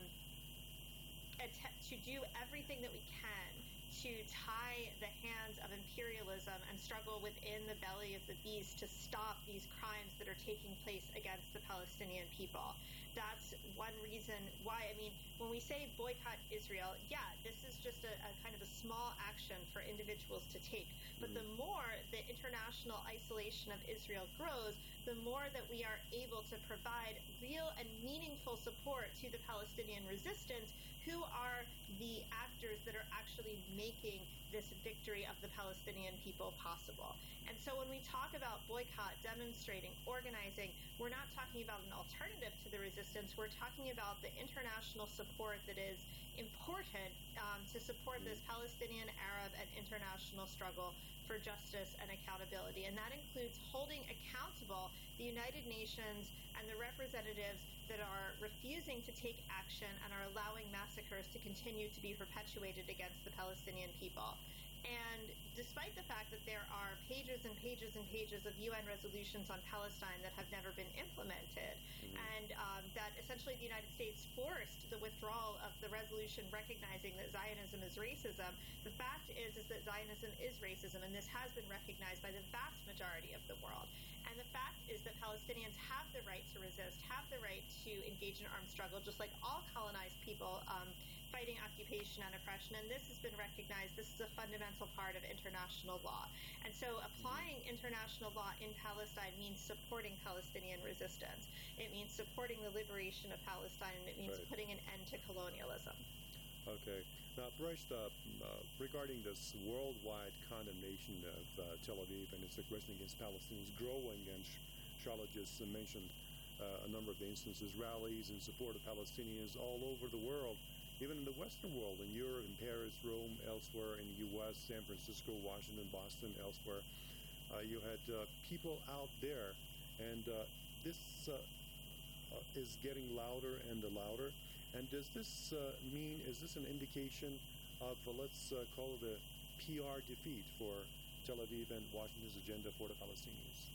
att- to do everything that we can to tie the hands of imperialism and struggle within the belly of the beast to stop these crimes that are taking place against the Palestinian people. That's one reason why, I mean, when we say boycott Israel, yeah, this is just a, a kind of a small action for individuals to take. But mm-hmm. the more the international isolation of Israel grows, the more that we are able to provide real and meaningful support to the Palestinian resistance, who are the actors that are actually making this victory of the Palestinian people possible. And so when we talk about boycott, demonstrating, organizing, we're not talking about an alternative to the resistance. We're talking about the international support that is important um, to support this Palestinian, Arab, and international struggle for justice and accountability. And that includes holding accountable the United Nations and the representatives that are refusing to take action and are allowing massacres to continue to be perpetuated against the Palestinian people. And despite the fact that there are pages and pages and pages of U N resolutions on Palestine that have never been implemented, mm-hmm. and um, that essentially the United States forced the withdrawal of the resolution recognizing that Zionism is racism, the fact is, is that Zionism is racism, and this has been recognized by the vast majority of the world. And the fact is that Palestinians have the right to resist, have the right to engage in armed struggle, just like all colonized people um, fighting occupation and oppression, and this has been recognized. This is a fundamental part of international law. And so applying international law in Palestine means supporting Palestinian resistance. It means supporting the liberation of Palestine, and it means right. putting an end to colonialism. Okay. Now, Brecht, uh, uh, regarding this worldwide condemnation of uh, Tel Aviv and its aggression against Palestinians growing, and Charlotte just uh, mentioned uh, a number of the instances, rallies in support of Palestinians all over the world, even in the Western world, in Europe, in Paris, Rome, elsewhere, in the U S, San Francisco, Washington, Boston, elsewhere. Uh, you had uh, people out there, and uh, this uh, uh, is getting louder and louder. And does this uh, mean, is this an indication of, uh, let's uh, call it a P R defeat for Tel Aviv and Washington's agenda for the Palestinians?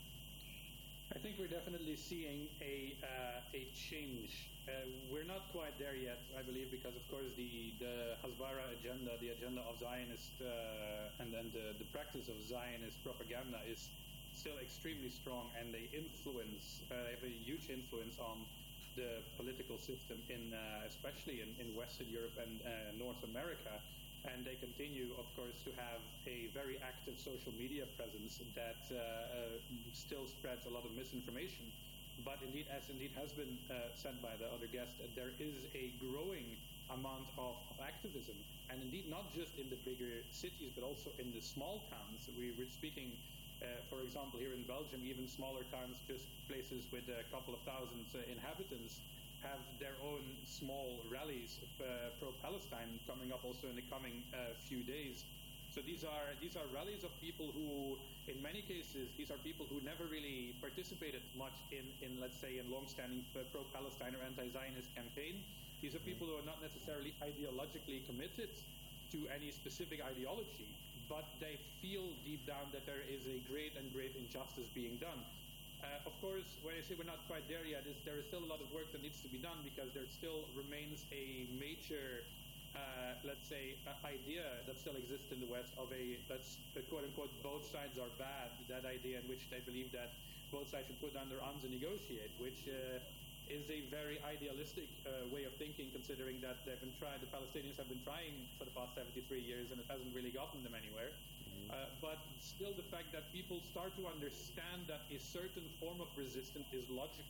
I think we're definitely seeing a uh, a change. Uh, we're not quite there yet, I believe, because of course the, the Hasbara agenda, the agenda of Zionist uh, and then the, the practice of Zionist propaganda is still extremely strong, and they influence, uh, they have a huge influence on the political system in, uh, especially in, in Western Europe and uh, North America. And they continue, of course, to have a very active social media presence that uh, uh, still spreads a lot of misinformation. But indeed, as indeed has been uh, said by the other guest, there is a growing amount of, of activism. And indeed, not just in the bigger cities, but also in the small towns. We were speaking, uh, for example, here in Belgium, even smaller towns, just places with a couple of thousand uh, inhabitants, have their own small rallies uh, pro-Palestine coming up also in the coming uh, few days. So these are these are rallies of people who, in many cases, these are people who never really participated much in, in let's say, in long-standing pro-Palestine or anti-Zionist campaign. These are people who are not necessarily ideologically committed to any specific ideology, but they feel deep down that there is a great and great injustice being done. Uh, of course, when I say we're not quite there yet, is there is still a lot of work that needs to be done, because there still remains a major, uh, let's say, uh, idea that still exists in the West of a, let's uh, quote-unquote, both sides are bad, that idea in which they believe that both sides should put down their arms and negotiate, which uh, is a very idealistic uh, way of thinking, considering that they've been trying, the Palestinians have been trying for the past seventy-three years, and it hasn't really gotten them anywhere. Uh, but still, the fact that people start to understand that a certain form of resistance is logical,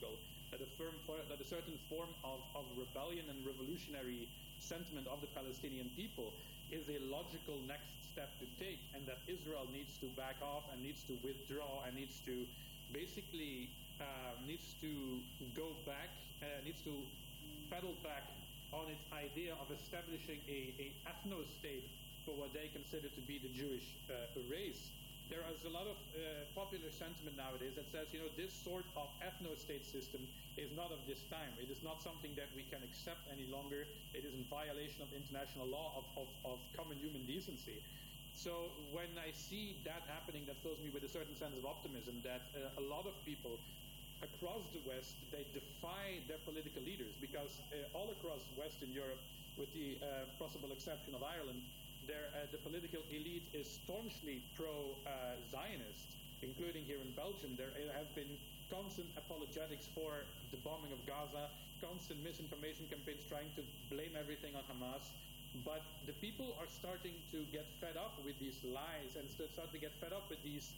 that a, firm, that a certain form of, of rebellion and revolutionary sentiment of the Palestinian people is a logical next step to take, and that Israel needs to back off and needs to withdraw and needs to basically uh, needs to go back, uh, needs to pedal back on its idea of establishing a, a ethno-state for what they consider to be the Jewish uh, race. There is a lot of uh, popular sentiment nowadays that says, you know, this sort of ethno-state system is not of this time. It is not something that we can accept any longer. It is in violation of international law, of, of, of common human decency. So when I see that happening, that fills me with a certain sense of optimism that uh, a lot of people across the West, they defy their political leaders, because uh, all across Western Europe, with the uh, possible exception of Ireland, there, uh, the political elite is staunchly pro-Zionist, uh, including here in Belgium. There have been constant apologetics for the bombing of Gaza, constant misinformation campaigns trying to blame everything on Hamas. But the people are starting to get fed up with these lies and start to get fed up with these,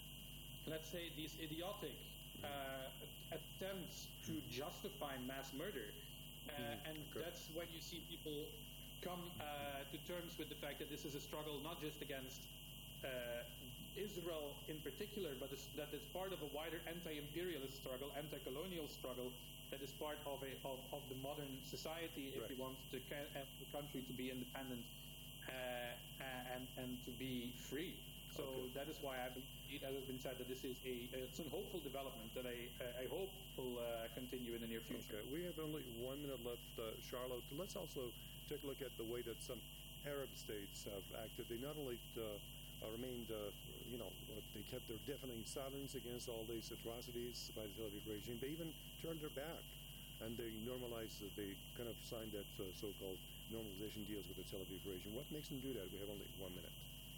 let's say, these idiotic uh, attempts to justify mass murder. Uh, mm, and okay. That's when you see people come uh, to terms with the fact that this is a struggle not just against uh, Israel in particular, but that it's part of a wider anti-imperialist struggle, anti-colonial struggle, that is part of a of, of the modern society if right. you want the, ca- the country to be independent uh, and and to be free. So okay. that is why I believe, as has been said, that this is a it's a hopeful development that I I hope will uh, continue in the near future. Okay. We have only one minute left, uh, Charlotte. Let's also take a look at the way that some Arab states have acted. They not only uh, remained, uh, you know, they kept their deafening silence against all these atrocities by the Tel Aviv regime. They even turned their back, and they normalized, uh, they kind of signed that uh, so-called normalization deals with the Tel Aviv regime. What makes them do that? We have only one minute.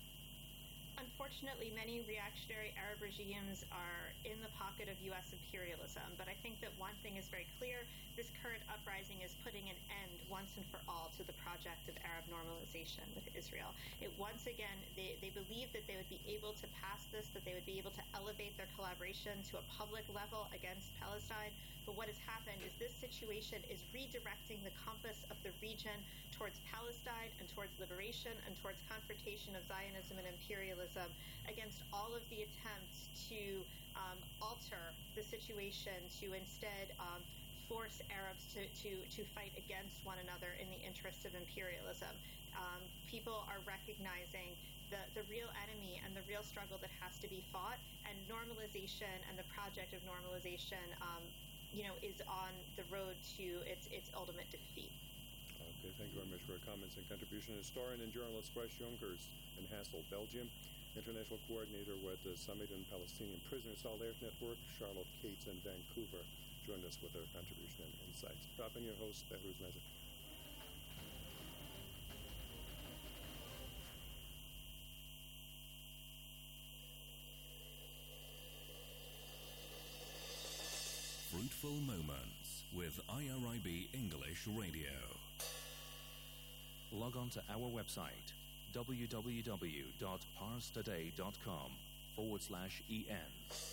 Unfortunately, many reactionary Arab regimes are in the pocket of U S imperialism, but I think that one thing is very clear. This current uprising is putting an end once and for all to the project of Arab normalization with Israel. It once again, they, they believe that they would be able to pass this, that they would be able to elevate their collaboration to a public level against Palestine. But what has happened is this situation is redirecting the compass of the region towards Palestine and towards liberation and towards confrontation of Zionism and imperialism against all of the attempts to um, alter the situation, to instead um, force Arabs to, to, to fight against one another in the interest of imperialism. Um, people are recognizing the, the real enemy and the real struggle that has to be fought, and normalization and the project of normalization um, you know, is on the road to its its ultimate defeat. Okay, thank you very much for your comments and contribution. Historian and journalist Bryce Jonkers in Hasselt, Belgium. International coordinator with the Summit and Palestinian Prisoner Solidarity Network, Charlotte Cates in Vancouver, joined us with their contribution and insights. Drop in your host, Behruz Najati. Fruitful Moments with I R I B English Radio. Log on to our website, www.parstoday.com forward slash en.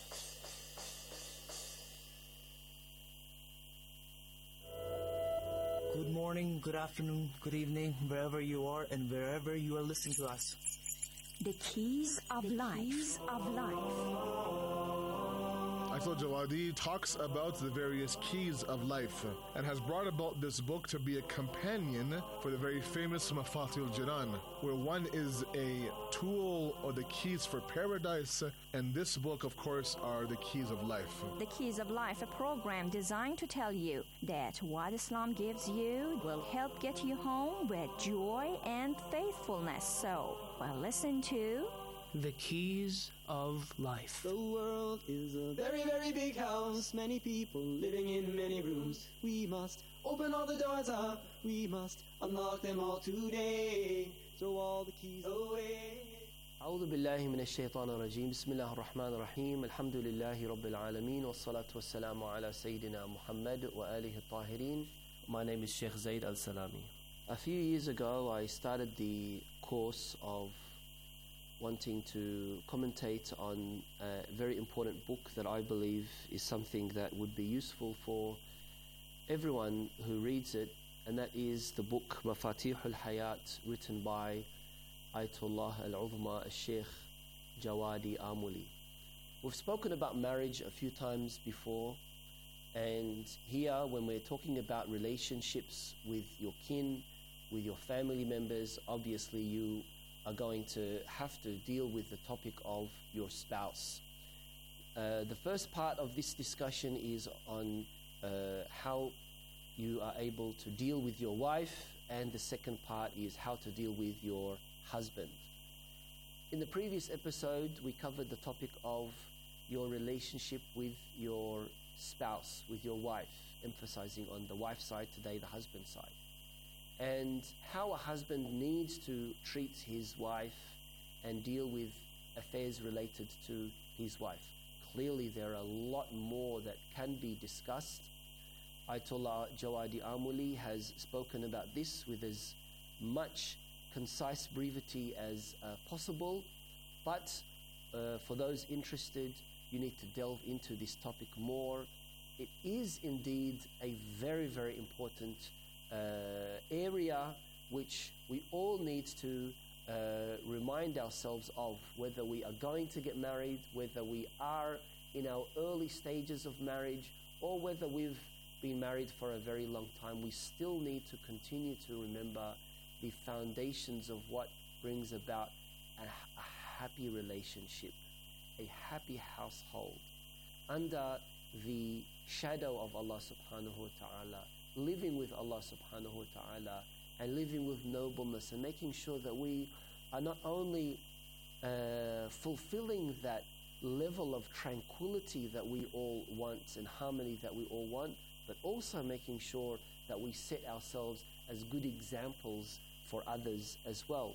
Good morning, good afternoon, good evening, wherever you are and wherever you are listening to us. The Keys of the Life. Keys of Life. Atul Jawadi talks about the various keys of life and has brought about this book to be a companion for the very famous Mafatihul Jinan, where one is a tool or the keys for paradise, and this book, of course, are the keys of life. The Keys of Life, a program designed to tell you that what Islam gives you will help get you home with joy and faithfulness. So, well, listen to The Keys of Life. The world is a very, very big house. Many people living in many rooms. We must open all the doors up. We must unlock them all today. Throw all the keys away. أعوذ بالله من الشيطان الرجيم بسم الله الرحمن الرحيم الحمد لله رب العالمين والصلاة والسلام على سيدنا محمد وآله الطاهرين. My name is Sheikh Zaid Al-Salami. A few years ago I started the course of wanting to commentate on a very important book that I believe is something that would be useful for everyone who reads it, and that is the book Mafatih al-Hayat, written by Ayatollah al-Uzma al-Sheikh Jawadi Amuli. We've spoken about marriage a few times before, and here when we're talking about relationships with your kin, with your family members, obviously you are going to have to deal with the topic of your spouse. Uh, the first part of this discussion is on uh, how you are able to deal with your wife, and the second part is how to deal with your husband. In the previous episode, we covered the topic of your relationship with your spouse, with your wife, emphasizing on the wife's side, today the husband's side, and how a husband needs to treat his wife and deal with affairs related to his wife. Clearly, there are a lot more that can be discussed. Ayatollah Jawadi Amuli has spoken about this with as much concise brevity as uh, possible, but uh, for those interested, you need to delve into this topic more. It is indeed a very, very important uh, area which we all need to uh, remind ourselves of, whether we are going to get married, whether we are in our early stages of marriage, or whether we've been married for a very long time. We still need to continue to remember the foundations of what brings about a, a happy relationship, a happy household, under the shadow of Allah subhanahu wa ta'ala, living with Allah subhanahu wa ta'ala, and living with nobleness, and making sure that we are not only uh, fulfilling that level of tranquility that we all want and harmony that we all want, but also making sure that we set ourselves as good examples for others as well.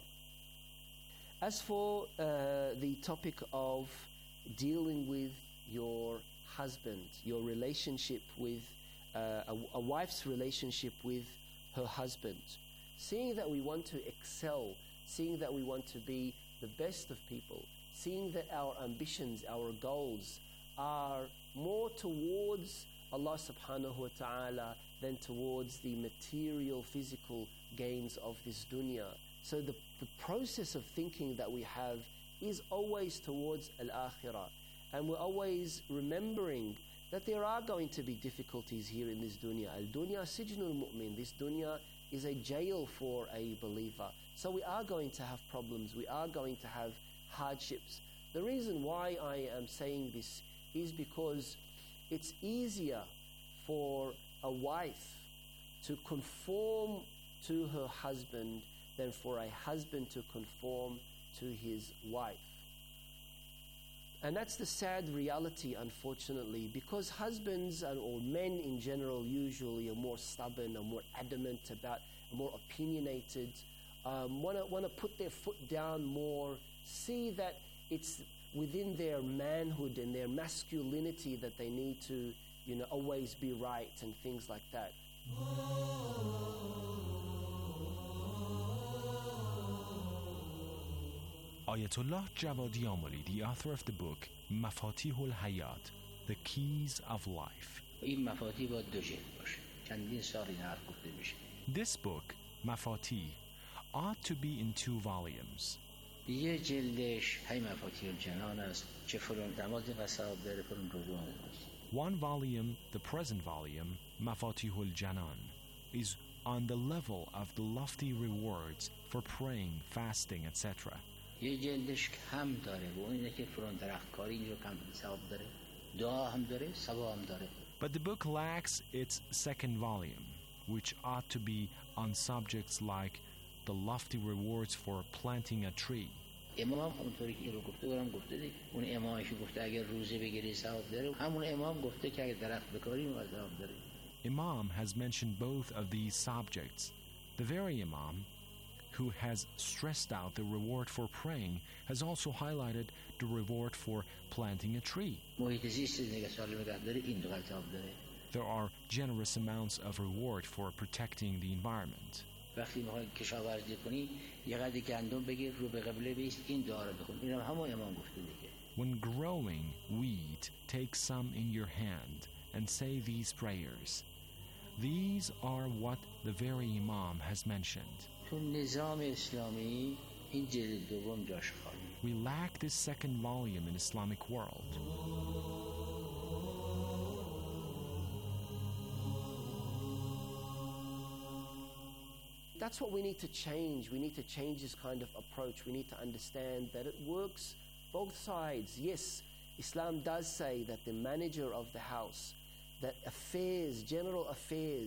As for uh, the topic of dealing with your husband, your relationship with uh, a, a wife's relationship with her husband, seeing that we want to excel, seeing that we want to be the best of people, seeing that our ambitions, our goals are more towards Allah subhanahu wa ta'ala than towards the material, physical gains of this dunya. So the, the process of thinking that we have is always towards al-akhirah. And we're always remembering that there are going to be difficulties here in this dunya. Al-dunya sijnul mu'min. This dunya is a jail for a believer. So we are going to have problems. We are going to have hardships. The reason why I am saying this is because it's easier for a wife to conform to her husband than for a husband to conform to his wife. And that's the sad reality, unfortunately, because husbands, or men in general, usually are more stubborn, are more adamant about, are more opinionated, um, want to want to put their foot down more, see that it's within their manhood and their masculinity that they need to, you know, always be right and things like that. Ayatollah Jawadi Amuli, the author of the book Mafatih al-Hayat, The Keys of Life. This book, Mafatih, ought to be in two volumes. One volume, the present volume, Mafatih al-Janan, is on the level of the lofty rewards for praying, fasting, et cetera. یه جلدش کم داره و اون اینه که فرون درختکاری اینجا کم ثواب داره دعا هم داره ثواب هم داره. But the book lacks its second volume, which ought to be on subjects like the lofty rewards for planting a tree. امام اونطوری که این رو گفته برام گفته دیگه اون امامش گفته اگر روزه بگیری ثواب داره همون امام گفته که اگر درخت بکاری اون ثواب داره. Imam has mentioned both of these subjects. The very Imam who has stressed out the reward for praying has also highlighted the reward for planting a tree. There are generous amounts of reward for protecting the environment. وقتی میخوای کشاورزی کنی یه قدر گندم بگیر رو به قبله بیست این دعا رو بخون اینم همون امام گفته دیگه. When growing wheat, take some in your hand and say these prayers. These are what the very Imam has mentioned. تو نظام اسلامی این جلد دوم جاش خالی. We lack this second volume in Islamic world. That's what we need to change. We need to change this kind of approach. We need to understand that it works both sides. Yes, Islam does say that the manager of the house, that affairs, general affairs,